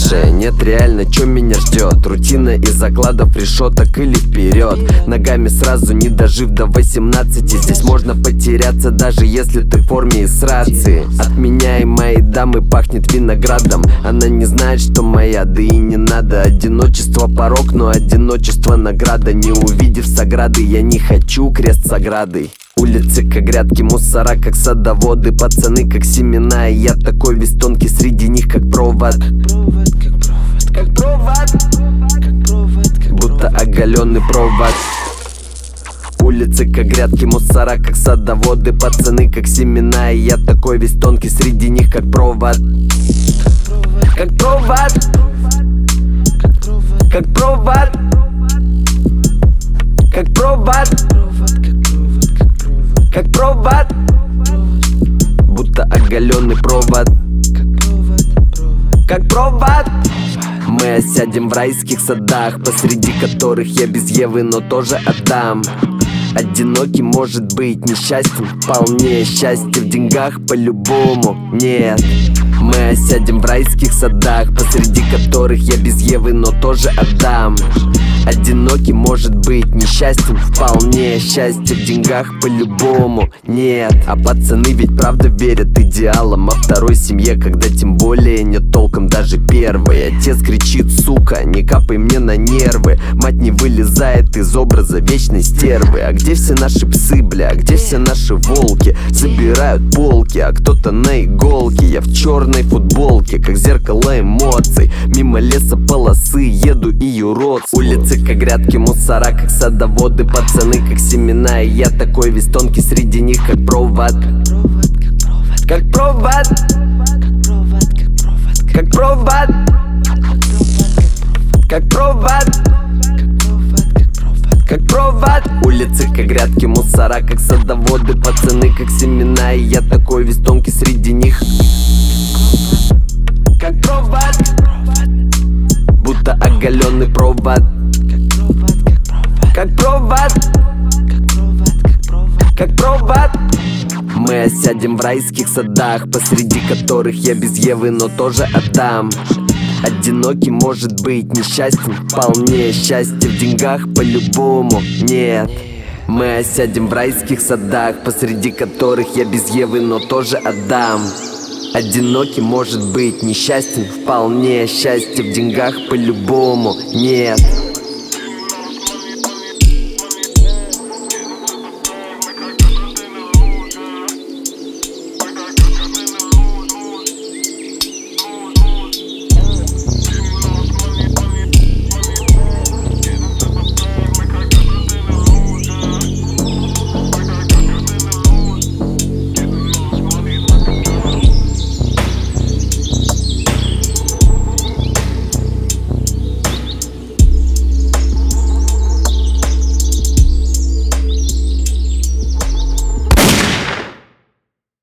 дальше? Нет, реально, чё меня ждет? Рутина из закладов, решеток или вперед? Ногами сразу, не дожив до 18. Здесь можно потеряться, даже если ты в форме и с рации. От меня и моей дамы пахнет виноградом. Она не знает, что моя, да и не надо. Одиночество порок, но одиночество награда. Не увидев саграды, я не хочу крест с оградой. Улицы как грядки, мусора как садоводы, пацаны как семена, и я такой весь тонкий среди них, как провод. Как провод, будто оголенный провод. Улицы как грядки, мусора как садоводы, пацаны как семена, и я такой весь тонкий среди них, как провод. Как провод, как провод, как провод, как провод, будто оголенный провод. Как провод. Мы осядем в райских садах, посреди которых я без Евы, но тоже отдам. Одинокий может быть несчастен, вполне. Счастье в деньгах по-любому нет. Мы осядем в райских садах, посреди которых я без Евы, но тоже отдам. Одинокий может быть несчастен, вполне. Счастье в деньгах по-любому нет. А пацаны ведь правда верят идеалам, а второй семье, когда тем более нет толком даже первой. Отец кричит: сука, не капай мне на нервы. Мать не вылезает из образа вечной стервы. А где все наши псы, бля, где все наши волки? Забирают полки, а кто-то на иголке. Я в черной футболке, как зеркало эмоций. Мимо леса полосы еду и юродствую. Улицы как грядки, мусора как садоводы, пацаны как семена, и я такой весь тонкий среди них, как провод. Как провод, как провод, как провод, как провод. Улицы как грядки, мусора как садоводы, пацаны как семена, и я такой весь тонкий среди них, как провод, будто оголенный провод. Как провод, как провод. Мы осядем в райских садах, посреди которых я без Евы, но тоже отдам. Одинокий может быть несчастен, вполне. Счастье в деньгах по-любому нет. Мы осядем в райских садах, посреди которых я без Евы, но тоже отдам. Одинокий может быть несчастен, вполне. Счастье в деньгах по-любому нет.